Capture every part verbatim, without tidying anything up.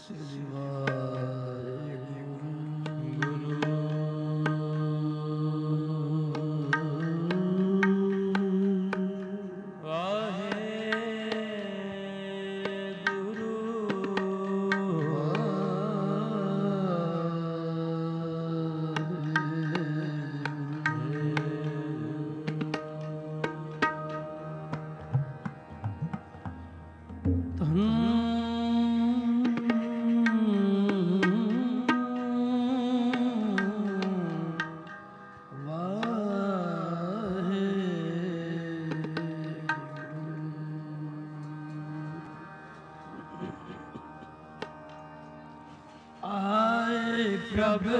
प्रभु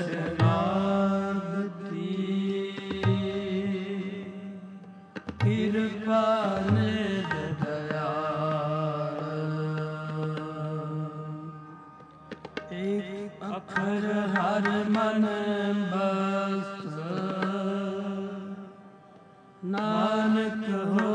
शरणागति कृपा निध दयाल एक अक्षर हर मन बस नानक हो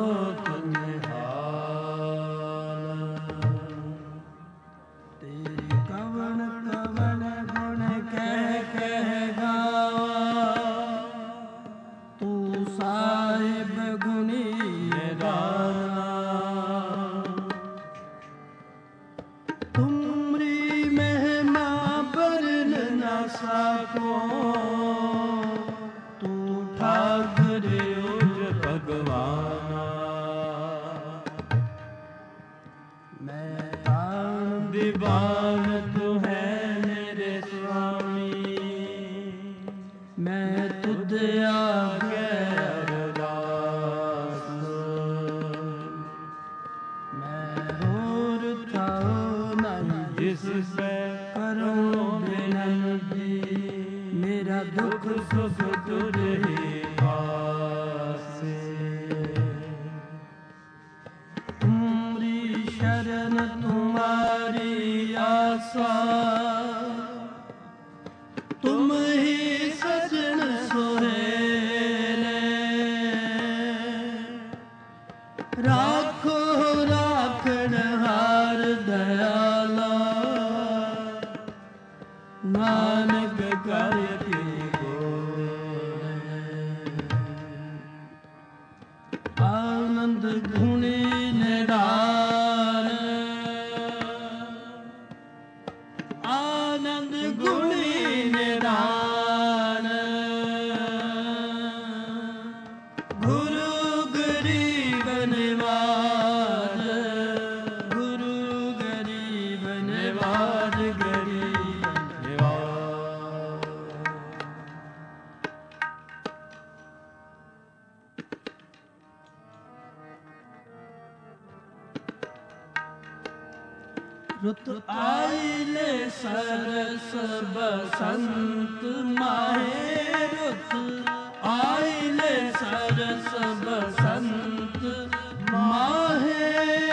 रुत आइले सरस बसंत माहे रुत आइले सरस बसंत माहे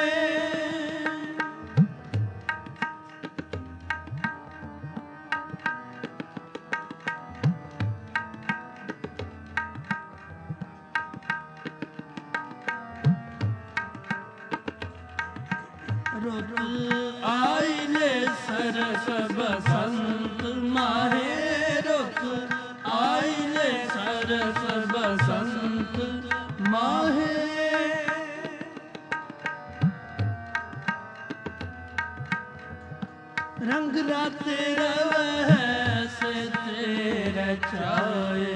रुत आइले सरस बसंत माहे रुत आइले सरस बसंत माहे रंग राते रवै से तेरे छाए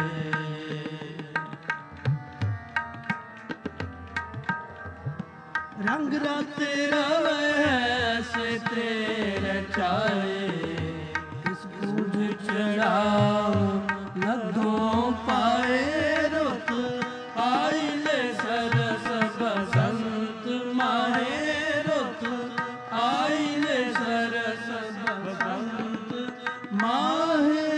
रंग राते रवै से तेरे छाए किस बूझ चढ़ाओ लद्धों पाए रुत आइले सरस बसंत माहे रुत आइले सरस बसंत माहे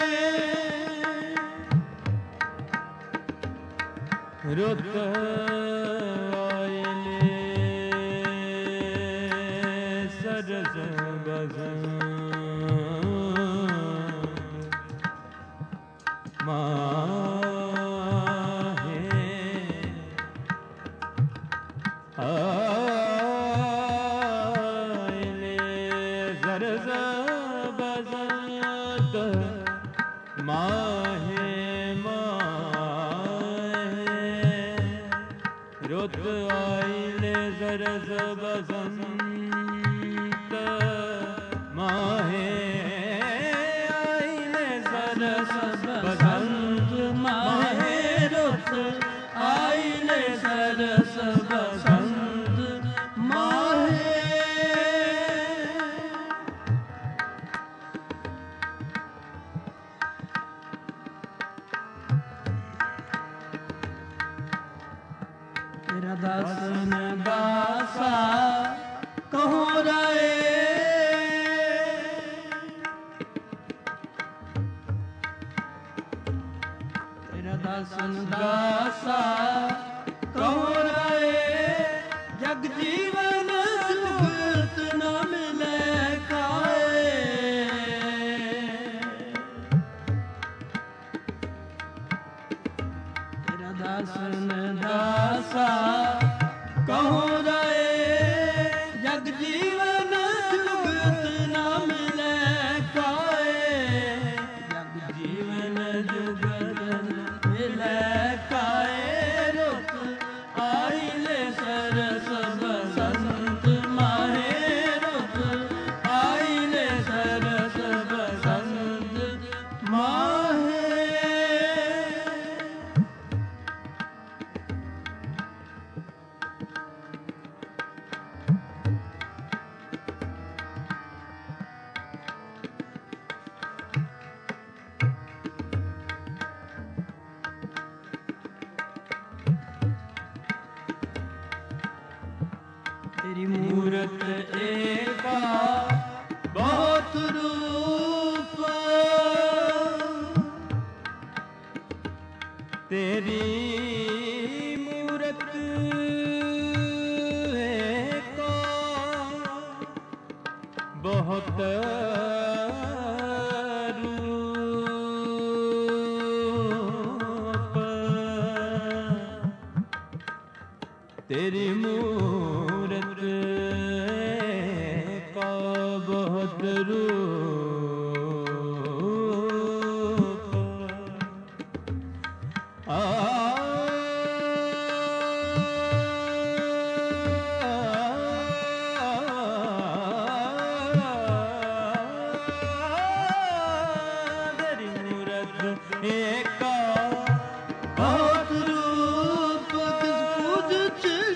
रुत ਰਸ ਬਸੰਤ ਮਾਹੇ ਆਈਲੇ ਸਰਸ ਬਸੰਤ ਮਾਹੇ ਰੁੱਤ ਆਈਲੇ ਸਰਸ ਬਸੰਤ ਮਾਹੇ ਤੇਰਾ ਦਾਸਨ ਦਾਸਾ ਕਹੋ ਰਾਏ ਤੇਰਾ ਦਾਸਨ ਦਾਸਾ ਕਹੋ ਰਾਏ ਜਗ ਜੀਵਨ ਸੁਖਤ ਨ ਮਿਲੇ ਕਾਏ ਤੇਰਾ ਦਾਸਨ ਦਾਸਾ ਕਹੋ ਰਾਏ ਜਗ ਜੀਵਨ ਜੁਗਤ ਨ ਮਿਲੇ ਕਾਏ ਜਗ ਜੀਵਨ ਜੁਗਤ ਮਿਲੇ ਕਾਏ ਰੁੱਤ ਆਈਲੇ ਸਰਸ ਬਸੰਤ ਮਾਹੇ ਰੁੱਤ ਆਈਲੇ ਸਰਸ ਬਸੰਤ ਮਾਹੇ तेरी मूरत एका बहुत रूप तेरी मूरत एका बहुत रूप तेरी मूरत का बहुत रूप आ तेरी मूरत एका बहुत रूप किस कुछ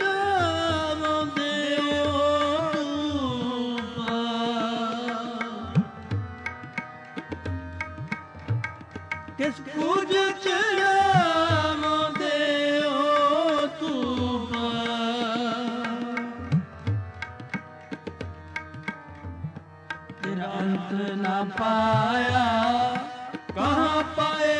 किस पूज चढ़ावोंदे हो तूं तेरा अंत न पाया कहाँ पाए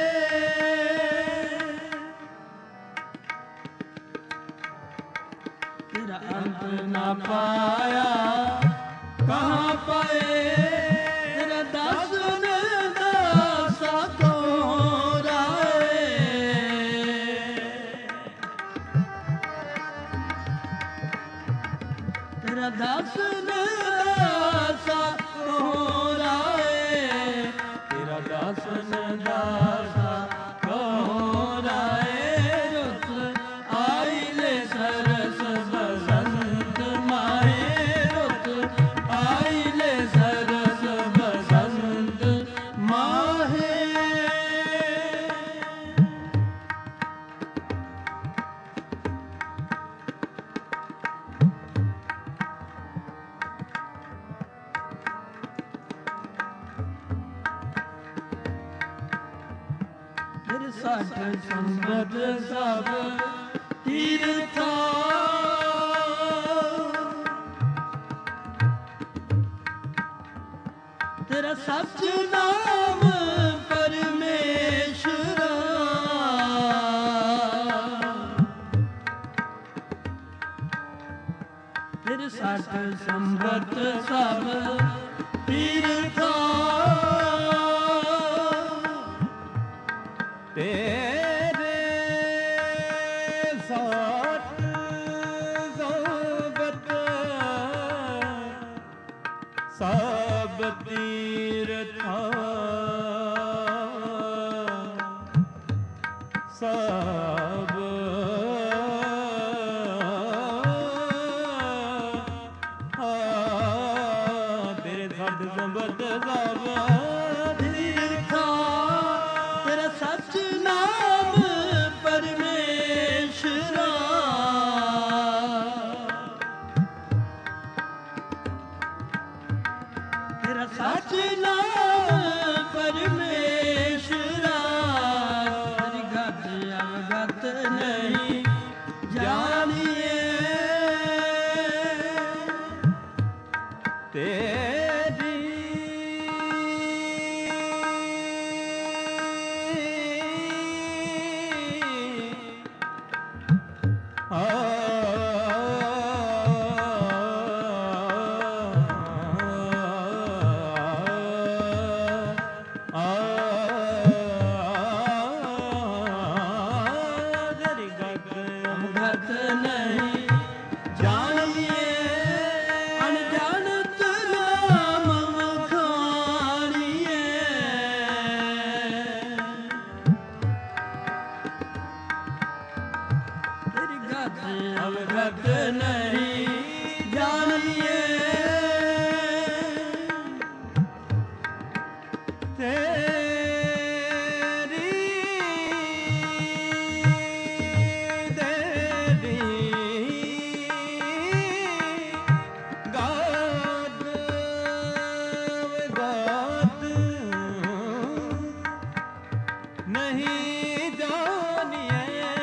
तेरा अंत न पाया कहाँ पाए तेरा दासन दासा तेरा दासन दासा कहो राए तेरा दासन दासा कहो राए रुत आइले सरस बसंत माहे रुत आइले सरस बसंत माहे सठ संबत सब तीर्था तेरा सच नाम परमेश्वरा तेरे सठ संबत सब तीर्था तेरे साथ सोबत सब तीर्था सब ਤੇਰਾ ਸੱਚ ਨਾਮ ਪਰਮੇਸ਼ਰਾ, ਤੇਰੀ ਗਤ ਅਵਗਤ ਨਹੀਂ ਜਾਣੀਏ, ਤੇਰੀ ਆ ਅਵਗਤ ਨਹੀਂ ਜਾਣੀਏ, ਤੇਰੀ ਦੇਰੀ ਗਾਦ ਵਗਾਤ ਨਹੀਂ ਜਾਣੀਏ,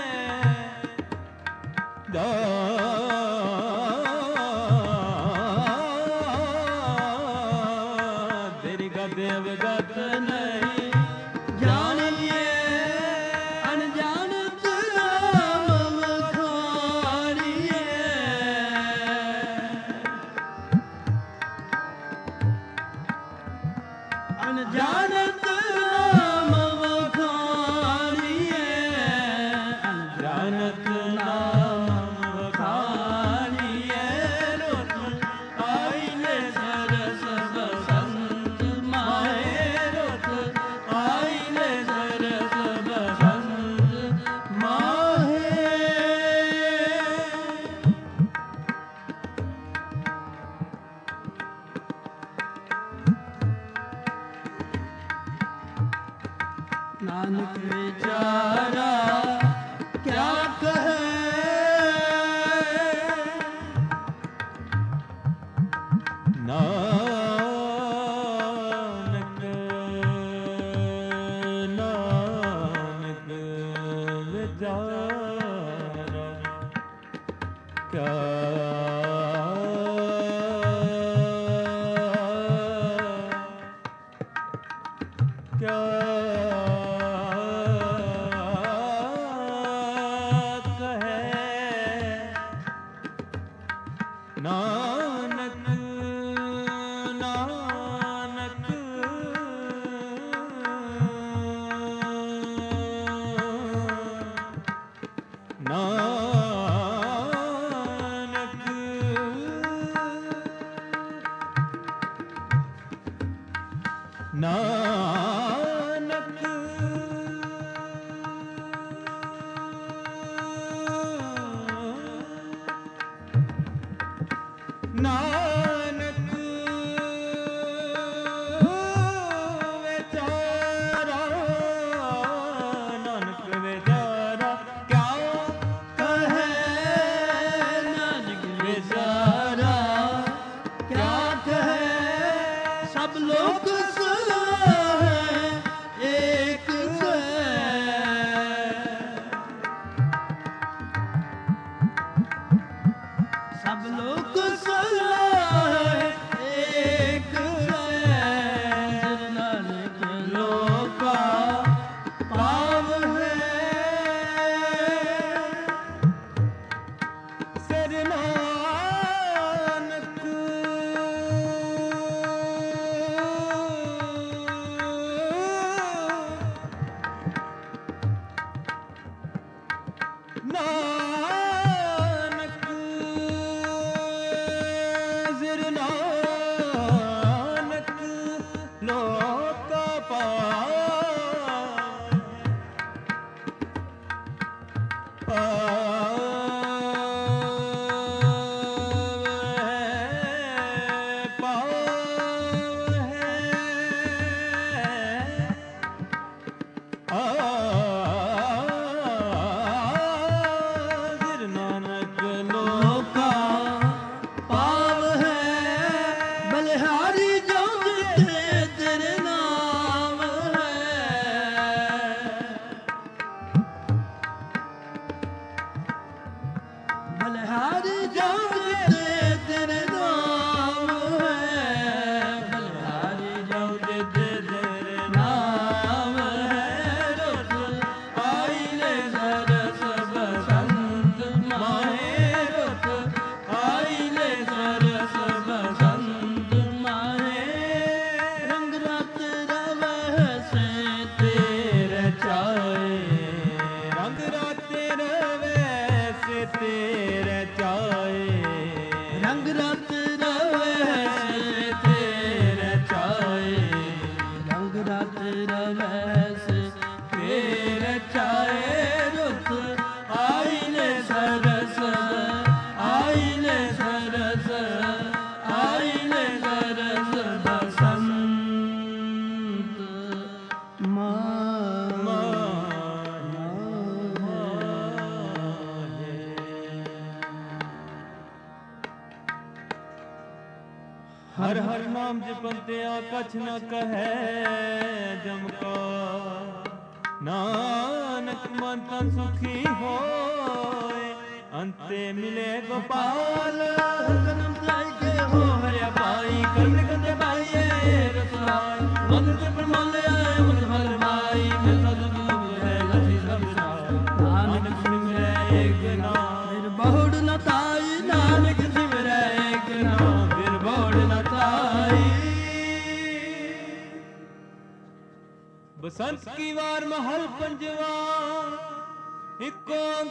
ਤੇਰੀ ਗਤ ਅਵਗਤ ਨਹੀਂ ਜਾਣੀਏ, ਅਣਜਾਣਤ ਨਾਮ ਵਖਾਣੀਏ, ਅਣਜਾਣਤ ਨਾਮ ਵਖਾਣੀਏ, ਅਣਜਾਣਤ ਨਾਨਕ ਵਿਚਾਰਾ ਕਿਆ ਕਹੇ, ਨਾਨਕ ਨਾਨਕ ਵਿਚਾਰਾ ਕਿਆ ਕਿਆ ਨਾਨਕ ਨਾਨਕ ਨਾਨਕ ਨਾਨਕ ਨਾਨਕ ਵਿਚਾਰਾ, ਨਾਨਕ ਵਿਚਾਰਾ ਕਿਆ ਕਹੇ, ਨਾਨਕ ਵਿਚਾਰਾ ਕਿਆ ਕਹੇ, ਸਭ ਲੋਕ ਸਲਾਹੇ ਏਕ ਹੈ, ਸਭ ਲੋਕ ਸਲਾਹੇ ਏਕ ਹੈ, ਨਾਨਕ ਲੋਕਾ ਪਾਵ ਹੈ, ਸਿਰ ਨਾਨਕ ਨਾਨਕ ਸਿਰ ਨਾਨਕ रस आईन गरज बसंत हर हर नाम जपंत्या कछ न कहे जम का नानक मन तन सुखी होए अंते मिले गोपाल जन्म जाए हो हरिया पाई कर्म निकंदे पाइए रसवाई मन के प्रमल आए मन फल पाई मैं सदगुरु है लसी सब नानक सिमरे एक नाम फिर बहुड़ न ताई नानक सिमरे एक नाम फिर बहुड़ न ताई बसंत की वार महल पंजवा एक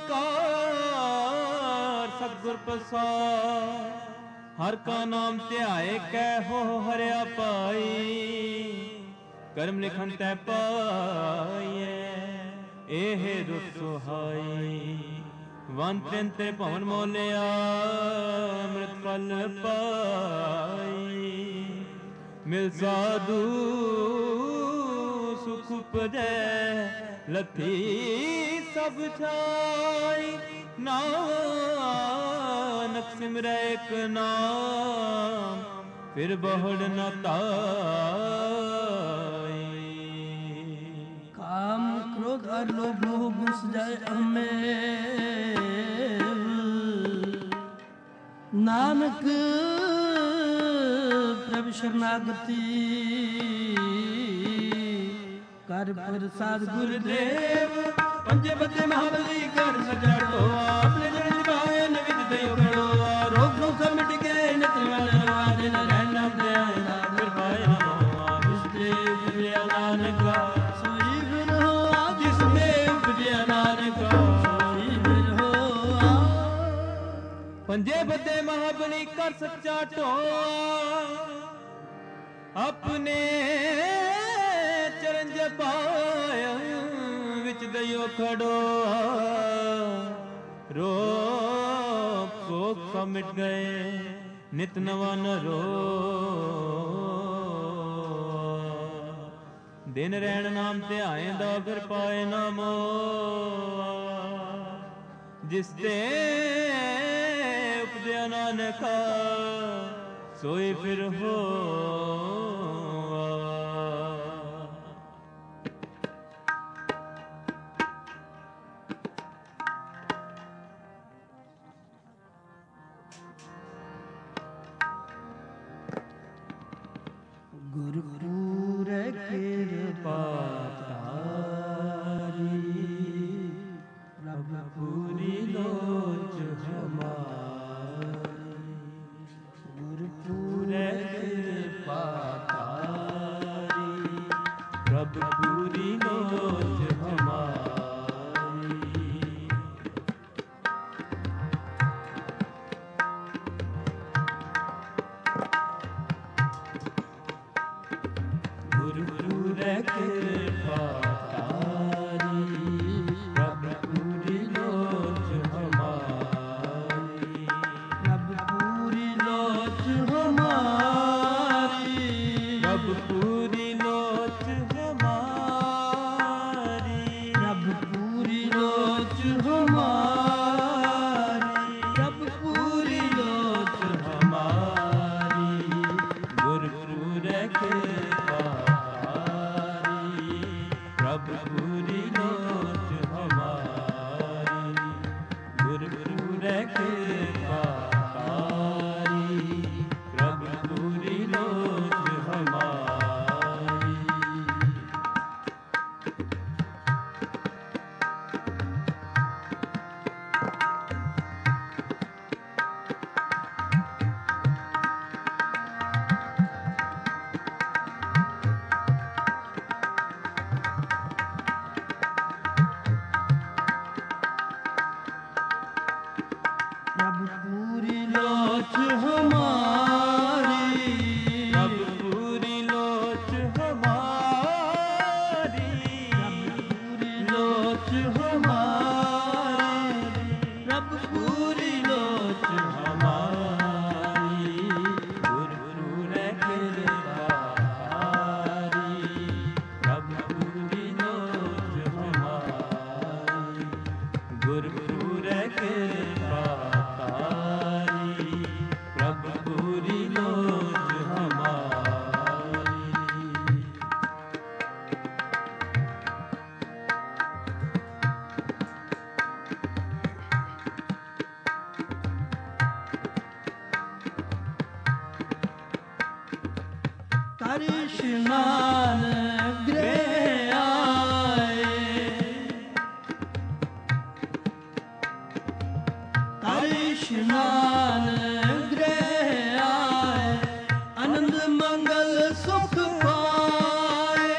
ओंकार सतगुर प्रसाद हर का नाम ध्याए कै हो हरिया पाई कर्म लिखन तै पाइए एह रुत सुहाई वन त्रिन ते भवन मोलिया अमृत फल पाई मिल साधु सुख उपजै लथी सब छाई नानक सिमरै एक नाम फिर बहुड़ न ताई काम क्रोध और लोभ मोह घुस जाए हमें नानक प्रभु शरणागति कर प्रसाद गुरुदेव पंजे बदे महाबली कर सजाड़ो अपने जन निभाए निविद दयो खड़ो रोग रोग सब मिट गए नित मन वादे न रहना दे फिर पाए नमो जिसदेव उपजया नानक सोई फिर हो जिसदेव उपजया नानक सोई फिर हो पंजे बदे महाबली कर सच्चा टो अपने चरण जपाया विच दयो खड़ो रोग शोक सब मिट गए नित नवा न रो दिन रहन नाम ध्याए दा फिर पाए नामो जिस ते उपजया नानका सोई फिर हो गुरुपुर कृपा तारी प्रभु पूरी लोच हमारी गुरुपुर कृपा तारी प्रभु पूरी लोच हमारी गुरु गुरु कृपा तारी प्रभु पूरी लोच हमारी प्रभु पूरी लोच हमारी प्रभु पूरी लोच हमारी प्रभु पूरी लोच हमारी प्रभु पूरी लोच हमारी गुरु गुरु कृपा तारी प्रभु पूरी लोच हमारी गुरु गुरु कृपा तारी प्रभु पूरी लोच हमारी प्रभु पूरी लोच हमारी प्रभु पूरी लोच हमारी पूरी लोच हमारी प्रभु पूरी लोच हमारी पूरी लोच हमारी। कर स्नान गृह आए, कर स्नान गृह आए, आनंद मंगल सुख पाए।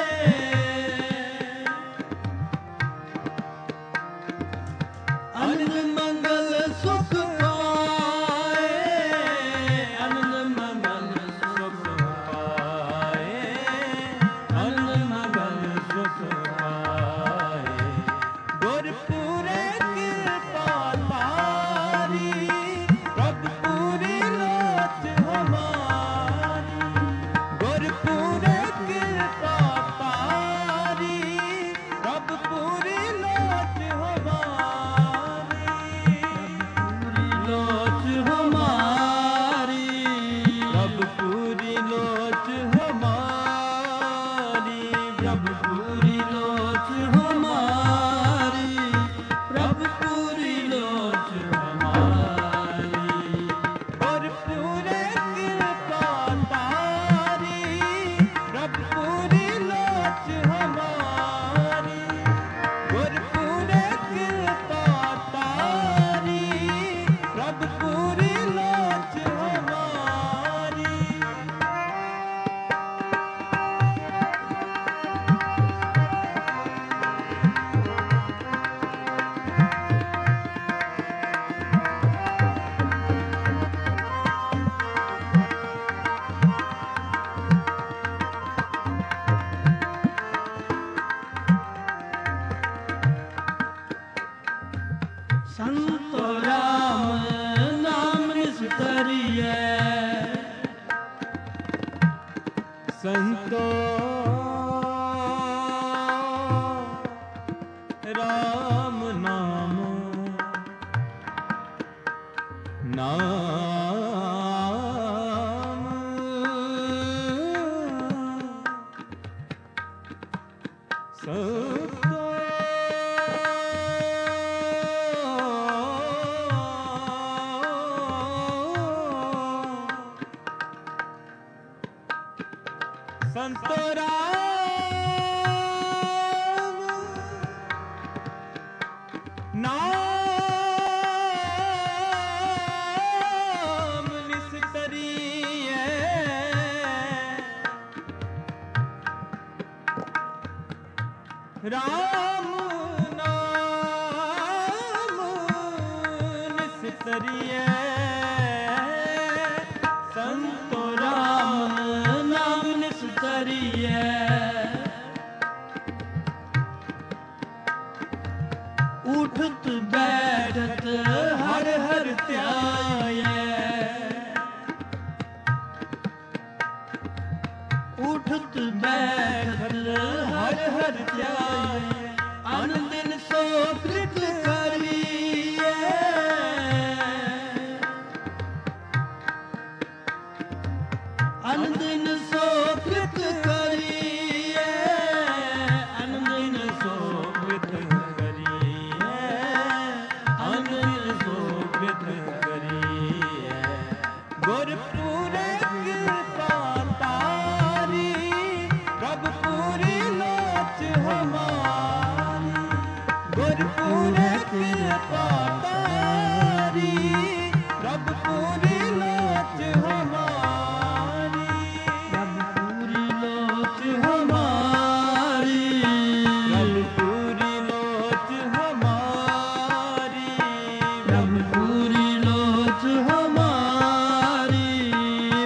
आनंद मंगल सुख पाए, आनंद मंगल सुख पाए, आनंद मंगल सुख पाए। गुरपुरे कृपा तारी, प्रभु पूरी लोच हमारी। गुरपुरे कृपा तारी, प्रभु पूरी लोच हमारी। लोच हमारी, प्रभु पूरी लोच हमारी। प्रभु पूरी लोच हमारी, प्रभु पूरी लोच हमारी। गुरपुरे कृपा तारी, प्रभु पूरी लोच हमारी। गुरपुरे कृपा तारी, प्रभु पूरी लोच हमारी। संतो राम नाम निस्तरिय, संतो राम नाम नाम संतो संतो राम नाम निस्तरिय। राम नाम निस्तरिय। संतो राम नाम निस्तरिय। उठत बैठत हर हर ध्याये, उठत बैठत हर हर ध्याये, आनंदिन सो कृत करिए। आनंदिन सो कृत करिए, आनंदिन सो कृत करिए, आनंद सो कृत करिए। गुरपुरे कृपा तारी, प्रभु पूरी लोच हमारी। गुरपुरे कृपा तारी, प्रभु पूरी लोच हमारी। प्रभु पूरी लोच हमारी, प्रभु पूरी लोच हमारी। प्रभु पूरी लोच हमारी,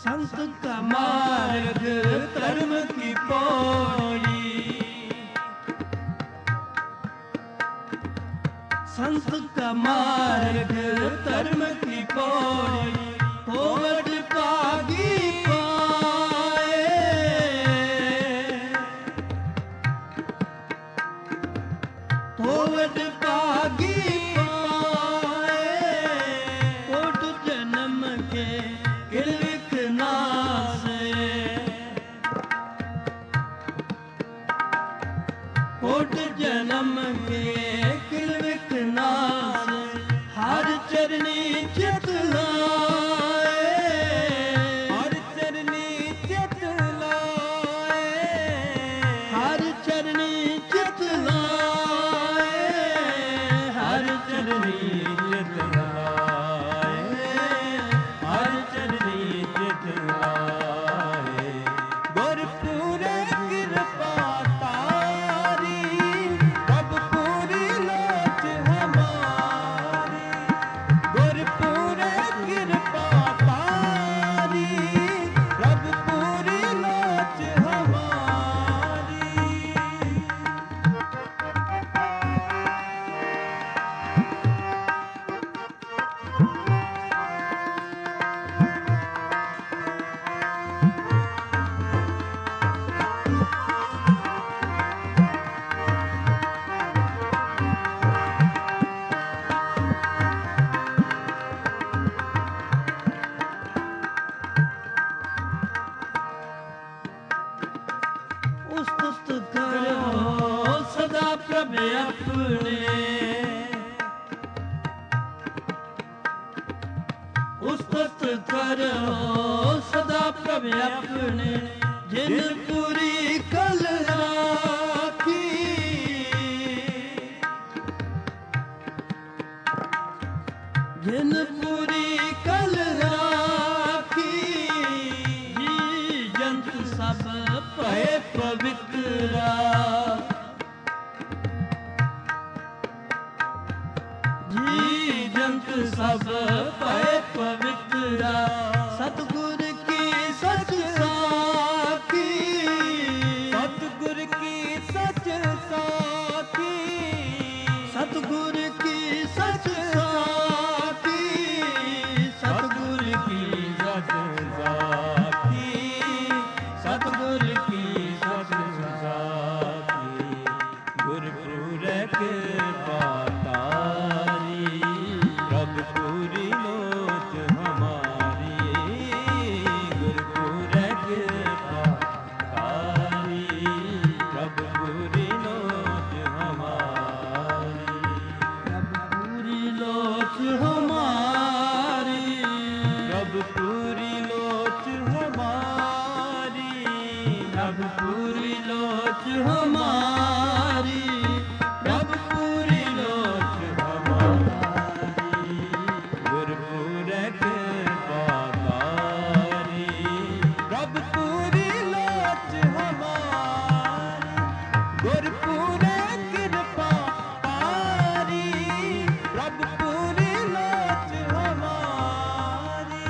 संत का मार्ग धर्म की पौड़ी, संत का मार्ग धर्म की पौड़ी, होवत पागी पाए, होवत पागी पाए, कोट जन्म के किलविख नासे, कोट जन्म के किलविख नासे, हर चरनी चित लाए, हर चरनी चित लाए, हर चरनी चित लाए, हर चरनी चित लाए, हर चरनी चित लाए। गुरपुरे कृपा तारी, प्रभ पूरी लोच हमारी। गुरपुरे कृपा तारी, प्रभ पूरी लोच हमारी। उस्तुत करो सदा प्रभ अपने, उस्तुत करो सदा प्रभ अपने, जिन पूरी कल राखी, जिन पूरी कल राखी, जी जंत सब भय पवित्रा, जी जंत सब भय पवित्रा, सतगुर की सच साखी, सतगुर की सच साखी, सतगुर की सच साखी, सतगुर की सच साखी, सतगुर की सच साखी। गुरपुरे कृपा तारी, प्रभ पूरी लोच हमारी। गुरपुरे कृपा तारी, प्रभ पूरी लोच हमारी। प्रभ पूरी लोच हमारी, प्रभ पूरी लोच हमारी। प्रभ पूरी लोच हमारी, प्रभ पूरी लोच हमारी। गुरपुरे कृपा तारी, प्रभ पूरी लोच हमारी। गुरपुरे कृपा तारी, प्रभ पूरी लोच हमारी।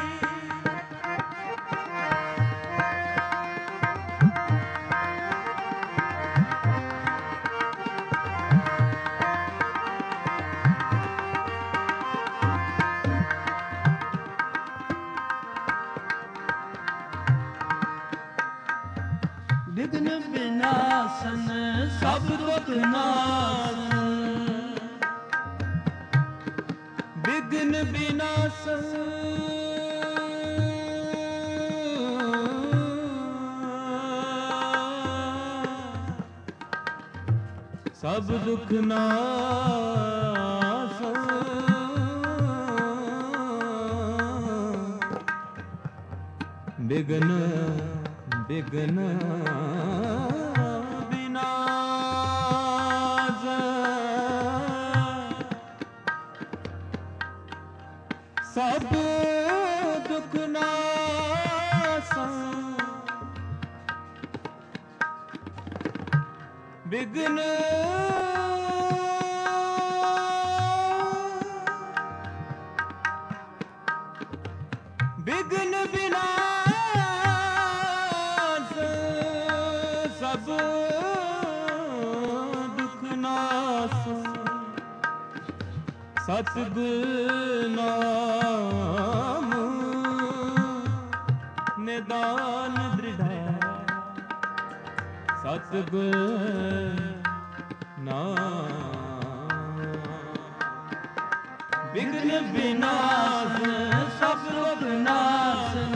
विघ्न विनाशन सब दुख नाशन, विघ्न विनाशन सब दुख नाशन। विघ्न विघ्न विनाश सब दुख नाश। विघ्न विघ्न विनाश सब दुख नासु सतगुर नाम निदान दृढ़ सतगुर नाम विघ्न विनाश सब रोग नाशन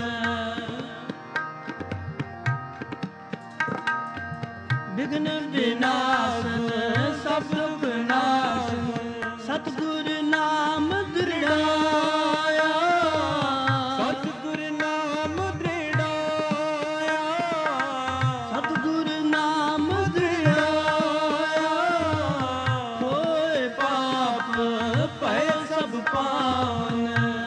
विघ्न विनाशन सब रोग नाशन सतगुर नाम दृढ़ाया सतगुर नाम दृढ़ाया सतगुर नाम दृढ़ाया होए पाप पै सब पावन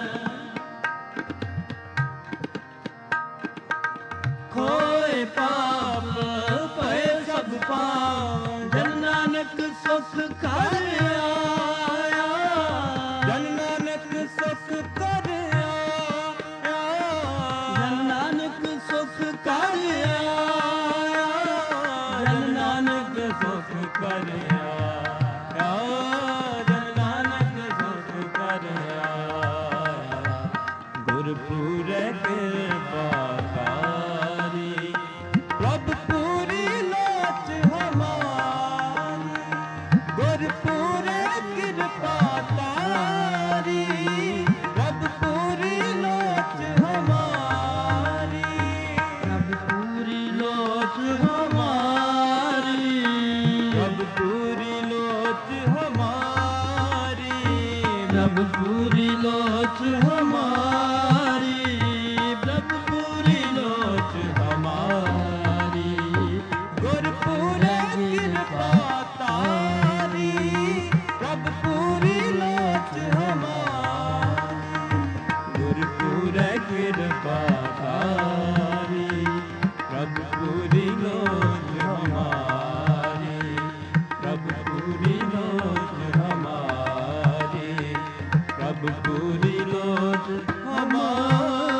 खोए पाप पै सब पावन जन नानक सुख कर आया जन नानक सुख कर आया जन नानक सुख कर आया जन नानक सुख कर आया जन नानक सुख कर आया गुरपुरे कृपा कारी प्रभु पूरी लोच हमारी गुरपुरे कृपा तारी प्रभु पूरी लोच हमारी प्रभु पूरी लोच हमारी प्रभु पूरी लोच हमारी प्रभु पूरी लोच हमारी प्रभु पूरी लोच हमारी गुरपुरे कृपा तारी प्रभु पूरी लोच हमारी गुरपुरे कृपा तारी प्रभु पूरी लोच हमारी प्रभु पूरी लोच हमारी प्रभु पूरी लोच हमारी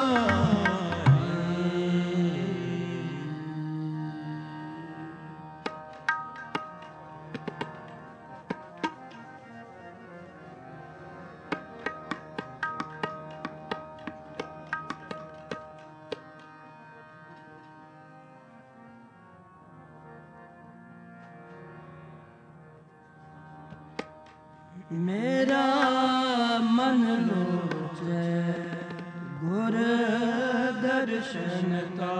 मेरा मन लोचे गुर दर्शन का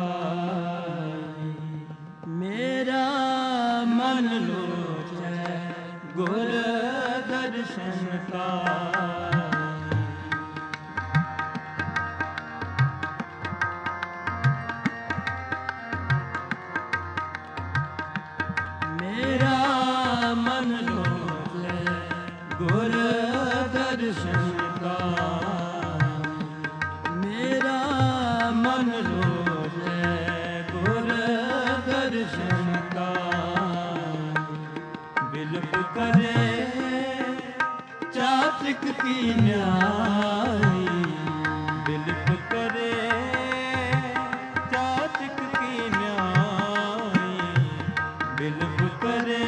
मेरा मन लोचे गुर दर्शन का मेरा मन लोचे गुर दर्शन का मेरा मन लोचे गुर दर्शन का बिलप करे चात्रिक की न्याय बिलप करे चातिक की न्याय बिलप करे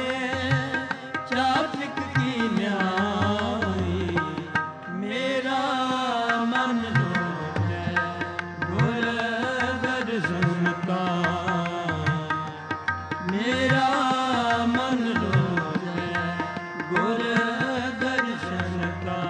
चात्रिक की न्याय मेरा मन लोचे गुर दर्शन का मेरा मन लोचे गुर दर्शन का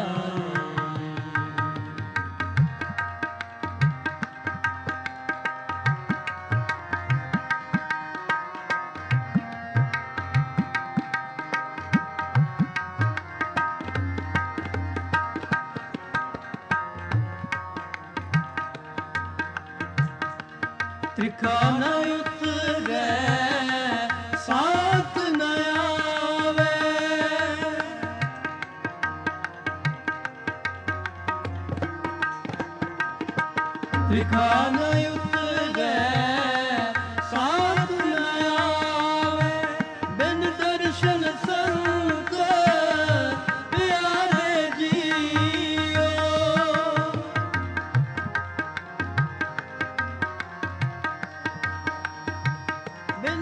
त्रिखा न उतरे साथ न आवे त्रिखा न उतरे साथ न आवे बिन दर्शन संत प्यारे जियो बिन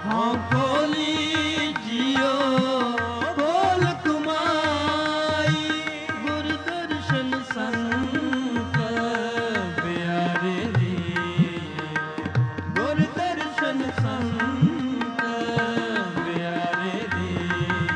ਹਾਂ ਖੋਲੀ ਜਿਉ ਖੋਲ ਕੁਮਾਈ ਗੁਰ ਦਰਸ਼ਨ ਸੰਤ ਪਿਆਰੇ ਦੀ ਗੁਰ ਦਰਸ਼ਨ ਸੰਤ ਪਿਆਰੇ ਦੀ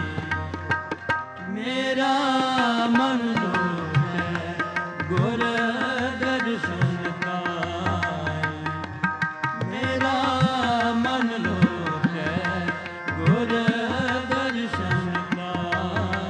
ਮੇਰਾ ਮਨ ਲੋਚੈ ਗੁਰ ਦਰਸ਼ਨ ਕਾਇ ਮੇਰਾ ਮਨ ਲੋਚੈ ਗੁਰ ਦਰਸ਼ਨ ਕਾਇ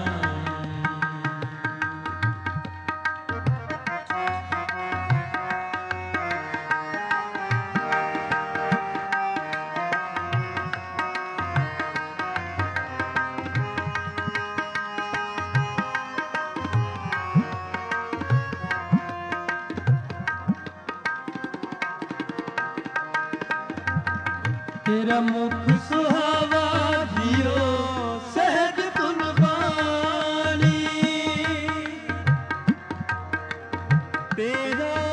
ਤੇਰਾ ਮੁਖ ਸੁਹਾਵਾ ਜਿਉ ਸਹਿਜ ਤੁਨ ਬਾਣੀ ਤੇਰਾ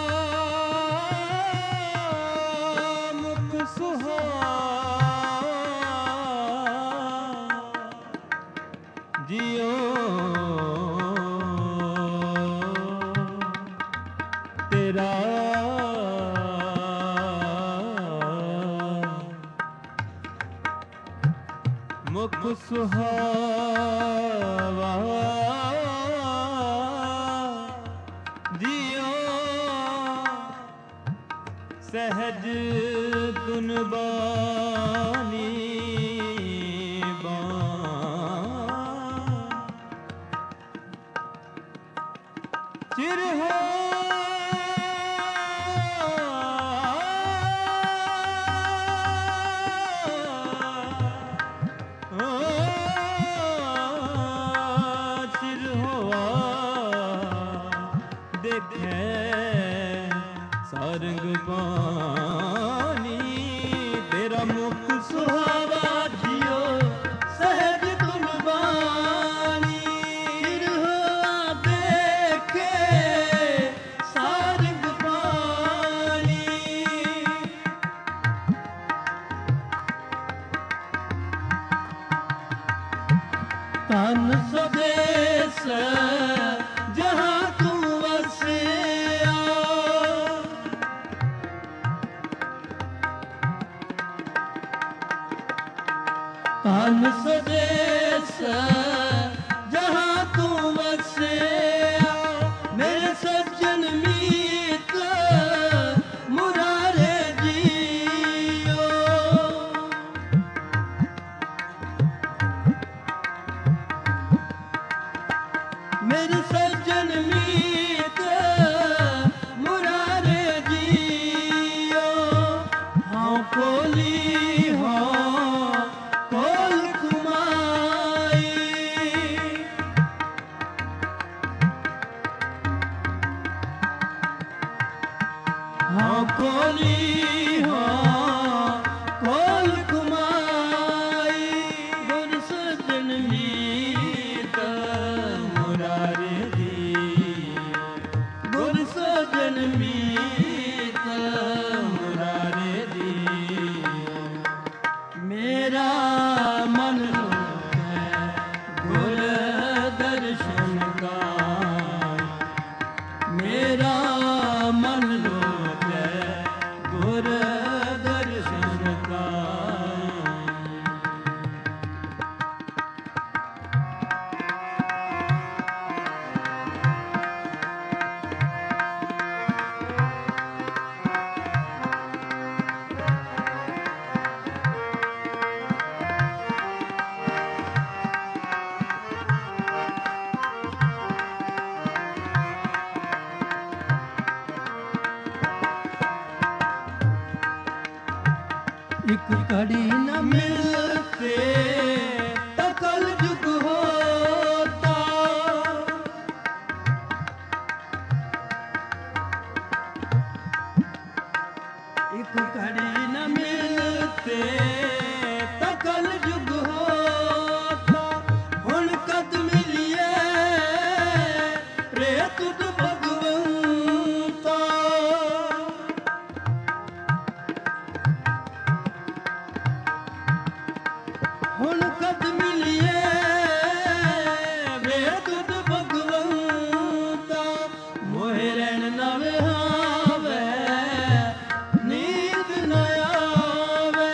ਮੁਖ ਸੁਹਾਵਾ ਜਿਉ ਤੇਰਾ ਮੁਖ ਸੁਹਾਵਾ ਜਿਉ ਸਹਿਜ ਤੁਨ ਬਾਣੀ ਬਾਣ ਚਿਰ ਹੋ ਚਿਰ ਹੋਆ ਦੇਖੈ ਸਾਰੰਗ ਬਾਣੀ ਤੇਰਾ ਮੁਖ ਸੁਹਾਵਾ ਜਿਉ ਸਹਿਜ ਤੁਨ ਬਾਣੀ ਚਿਰ ਹੋਆ ਦੇਖੇ ਸਾਰੰਗ ਬਾਣੀ ਤਨ ਸਦੇਸ ਜਹਾਂ ਤੂੰ ਵਸਿਆ ਤਨ ਸਦੇਸ ਜਹਾਂ ਤੂੰ ਵਸਿਆ ਮੇਰੇ ਸੱਜਣ ਮੀਤ ਮੁਰਾਰੇ ਜੀਓ ਮੇਰੇ ਸੱਜਣ ਮੀਤ ਮੁਰਾਰੇ ਜੀਓ ਹਾਂ ਖੋਲੀ ਹਾਂ ਖੋਲ ਕੁਮਾਈ ਹਾਂ ਖੋਲੀ ਹਾਂ ਖੋਲ ਕੁਮਾਈ ਗੁਰ ਸੱਜਣ ਮੀਤ ਮੁਰਾਰੇ ਦੀ ਗੁਰ ਸੱਜਣ ਮੀਤ ਮੁਰਾਰੇ ਦੀ ਮੇਰਾ ਮਨ ਲੋਚੈ ਗੁਰ ਦਰਸ਼ਨ ਕਾਇ ਮੇਰਾ ਮਨ ਲੋਚੈ ਗੁਰ ਦਰਸ਼ਨ ਕਾਇ ਇੱਕ ਘੜੀ ਨ ਮਿਲਤੇ ਤਾਂ ਕਲ ਜੁਗ ਹੋਤਾ ਇੱਕ ਘੜੀ ਨ ਮਿਲਤੇ ਤਾਂ ਕਲ ਜੁਗ ਹੋਤਾ ਹੁਣ ਕਦ ਮਿਲਿਏ ਰੇ ਤੁਧ ਭਗਵੰਤਾ ਹੁਣ ਕਦ ਮਿਲੀਏ ਵੇ ਤੁਧ ਭਗਵੰਤਾ, ਮੋਹਿ ਰਹਿਣ ਨਾ ਵਿਹਾਵੇ ਨੀਂਦ ਨ ਆਵੇ।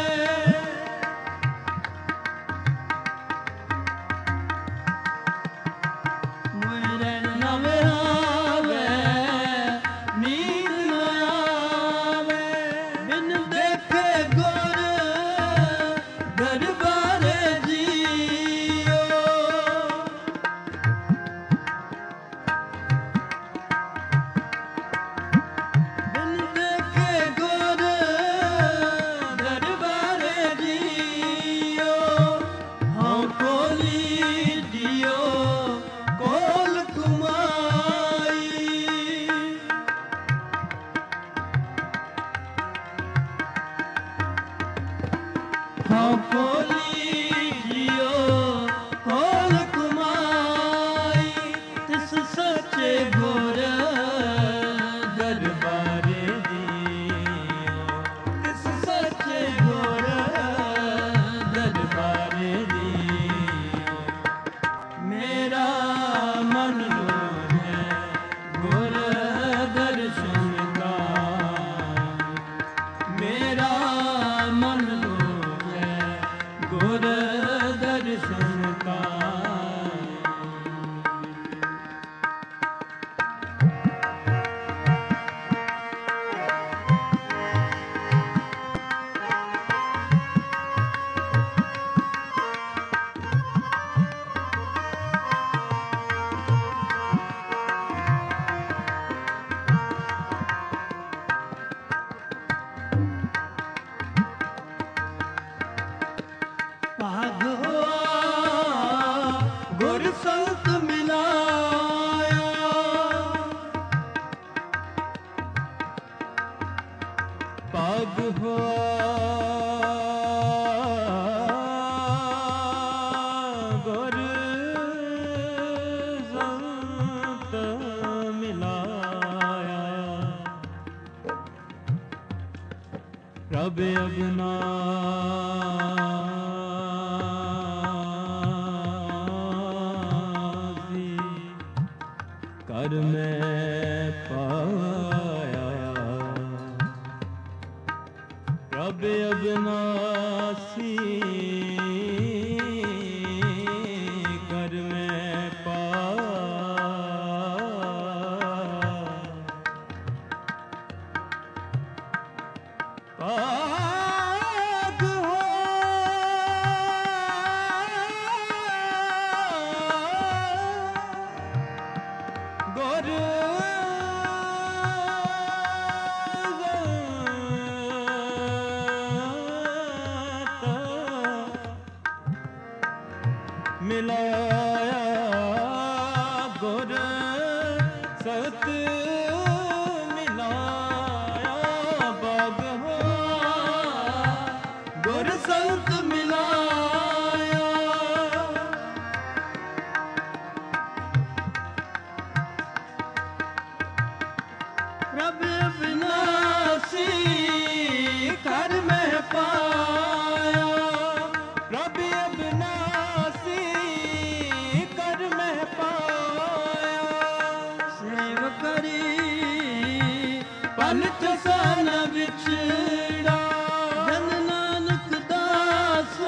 ਮੋਹਿ ਰਹਿਣ ਨਾ ਵਿਹਾਵੇ ਨੀਂਦ ਨ ਆਵੇ। ਬਿਨ ਦੇਖੇ ਗੁਰ ਦਰਬਾਰੇ ਜੀਓ, ਬਿਨ ਦੇਖੇ ਗੁਰ ਦਰਬਾਰੇ ਜੀਓ। ਹਉ ਕੋਲੀ ਜੀਓ ਕੋਲ ਕੁਮਾਈ, ਹਉ ਕੋਲੀ ਜੀਓ ਕੋਲ ਕੁਮਾਈ। ਤਿਸ ਸੱਚੇ ਗੁਰ ਦਰਬਾਰੇ ਜੀਓ, ਤਿਸ ਸੱਚੇ ਗੁਰ ਦਰਬਾਰੇ ਜੀਓ। ਮੇਰਾ ਮਨ ਲੋਭੈ ਗੁਰ ਦਰਸ਼ਨ ਕਾ, ਮੇਰਾ ਮਨ ਲੋਭੈ ਗੁਰ ਦਰਸ਼ਨ ਕਾ। ਭਾਗ ਹੋਆ ਗੁਰ ਸੰਤ ਮਿਲਾਇਆ, ਭਾਗ ਹੋਆ ਗੁਰ ਸੰਤ ਮਿਲਾਇਆ। ਪ੍ਰਭ ਅਬਨਾਸੀ ਕਰ ਮੈਂ ਪਾਇਆ, ਪ੍ਰਭ ਅਬਨਾਸੀ ਕਰ ਮੈਂ ਪਾਇਆ। ਭਾਗ ਗੁਰ ਮਿਲਾਇਆ, ਗੁਰ ਸਤ ਮਿਲਾਇਆ। ਭਾਗ ਹੋਆ ਗੁਰ ਸੰਤ ਮਿਲਾਇਆ, ਪ੍ਰਭ ਅਬਿਨਾਸੀ ਕਰ ਮੈਂ ਪਾਇਆ, ਪ੍ਰਭ ਅਬਿਨਾਸੀ ਕਰ ਮੈਂ ਪਾਇਆ। ਸੇਵ ਕਰੀ ਪੰਚ ਸਨ ਵਿਛੜਾ, ਜਨ ਨਾਨਕ ਦਾਸ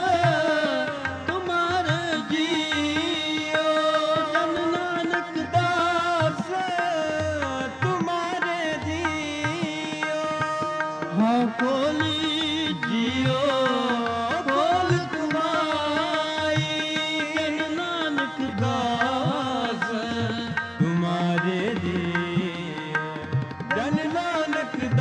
ਤੁਮਾਰੇ ਜੀਓ, ਜਨ ਨਾਨਕ ਦਾਸ ਤੁਮਾਰੇ ਜੀਓ। ਹਉ ਕੋਲੀ ਜੀਓ ਕੋਲ ਕੁਮਾਈ, ਜਨ ਨਾਨਕ ਦਾਸ ਤੁਮਾਰੇ ਜੀਓ, ਜਨ ਨਾਨਕ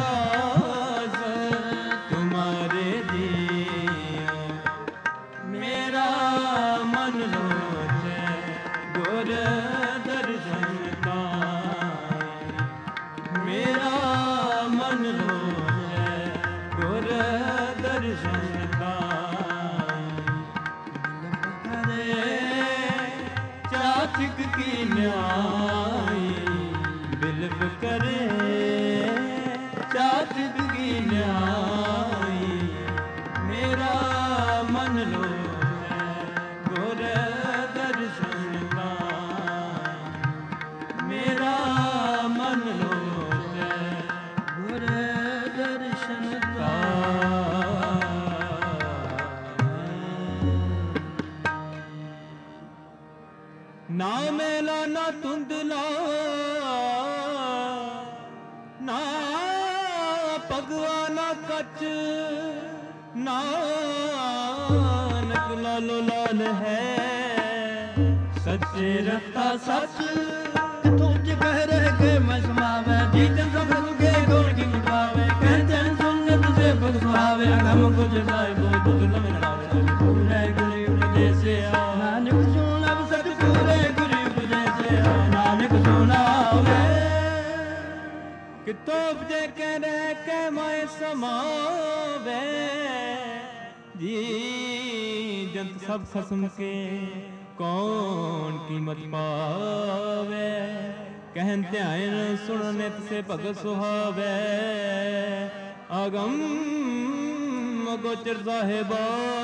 ਨਾ ਮੇਲਾ ਨਾ ਧੁੰਦਲਾ ਨਾ ਭਗਵਾ ਨਾ ਕੱਚ ਨਾਨਕ ਲਾਲੋ ਲਾਲ ਹੈ ਸੱਚੇ ਰਤਾ ਸੱਚ ਕਿਥੋਂ ਚ ਕਹਿ ਰਹਿ ਕੇ ਮੈਂ ਸਮਾਵੇ ਜੀ ਜਨ ਸਭ ਸੁਗੇ ਗੁਣ ਕੀ ਮੁਕਾਵੇ ਕਹਿੰਦੇ ਸੁਨਤ ਸੇ ਬਖਸ਼ਾਵੇ ਅਗਮ ਕੁਝ ਸਾਹਿਬੋ ਤੁਧ ਲਮਨ ਨਾਵੇ ਪੂਰੇ ਗੁਰੂ ਉਪਦੇਸਿਆ ਨਾਨਕ ਸੁਣਾਵ ਸਤ ਪੂਰੇ ਗੁਰੂ ਉਪਦੇਸਿਆ ਨਾਨਕ ਸੁਣਾਵੇ ਕਿਤੋਂ ਉਪਜੇ ਕੇ ਰਹਿ ਕੇ ਮੈਂ ਸਮਾਵੇ ਜੀ ਜੰਤ ਸਭ ਖਸਮ ਕੇ ਕੌਣ ਕੀਮਤ ਪਾਵੇ ਕਹਿਨ ਧਿਆਨ ਸੁਣ ਨਿਤ ਸੇ ਭਗਤ ਸੁਹਾਵੇ ਆਗਮ ਅਗੋਚਰ ਸਾਹਿਬਾ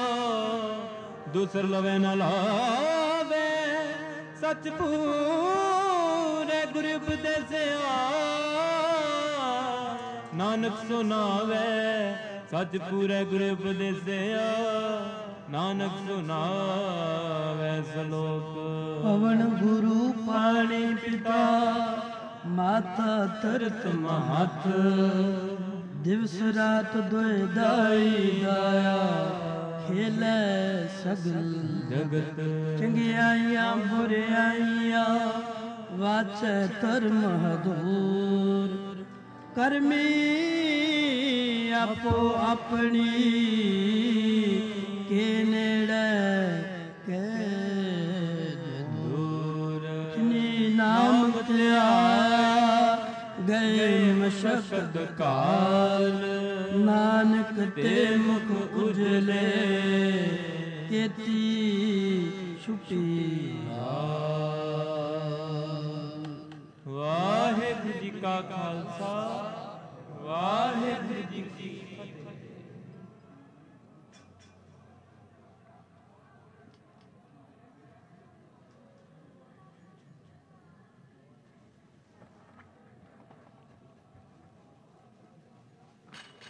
ਦੂਸਰ ਲਵੇ ਨਾ ਲਾਵੇ ਸੱਚ ਪੂਰੇ ਗੁਰੂ ਉਪਦੇਸਿਆ ਨਾਨਕ ਸੁਨਾਵੇ ਸੱਚ ਪੂਰੇ ਗੁਰੂ ਉਪਦੇਸਿਆ ਨਾਨਕ ਸੁਨਾਵੇ ਸਲੋਕ ਪਵਨ ਗੁਰੂ ਪਾਣੀ ਪਿਤਾ ਮਾਤਾ ਤਰਤ ਮਹਤ ਦਿਵਸ ਰਾਤ ਦੁਇ ਦਾਈ ਦਾਇਆ ਖੇਲੇ ਸਗਲ ਜਗਤ ਚੰਗਿਆਈਆਂ ਬੁਰਿਆਈਆਂ ਵਾਚੈ ਧਰਮ ਹਦੂਰ ਕਰਮੀ ਆਪੋ ਆਪਣੀ ਕੇ ਨੇੜੇ ਕੇ ਦੂਰ ਜਿਨੀ ਨਾਮ ਧਿਆਇਆ ਗਏ ਮਸ਼ਕਤ ਕਾਲ ਨਾਨਕ ਤੇ ਮੁਖ ਉਜਲੇ ਕੇਤੀ ਛੁਪੀ ਵਾਹਿਗੁਰੂ ਜੀ ਕਾ ਖਾਲਸਾ ਵਾਹਿਗੁਰੂ ਜੀ ਕੀ